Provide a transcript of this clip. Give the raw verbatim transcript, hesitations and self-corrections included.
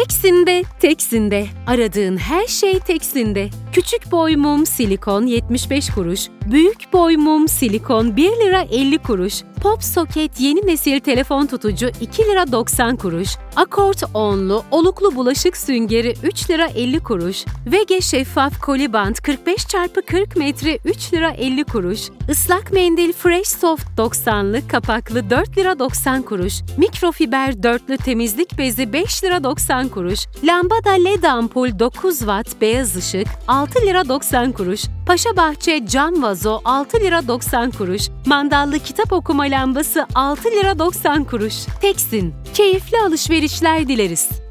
Teksin'de, Teksin'de. Aradığın her şey Teksin'de. Küçük boy mum silikon yetmiş beş kuruş, büyük boy mum silikon bir lira elli kuruş, Pop Socket yeni nesil telefon tutucu iki lira doksan kuruş, Akort onlu oluklu bulaşık süngeri üç lira elli kuruş, Vege şeffaf koliband kırk beş çarpı kırk metre üç lira elli kuruş, Islak mendil Fresh Soft doksanlı kapaklı dört lira doksan kuruş, mikrofiber dörtlü temizlik bezi beş lira doksan kuruş, lambada led ampul dokuz watt beyaz ışık altı lira doksan kuruş, Paşabahçe cam vazo altı lira doksan kuruş, mandallı kitap okuma lambası altı lira doksan kuruş. Teksin, keyifli alışverişler dileriz.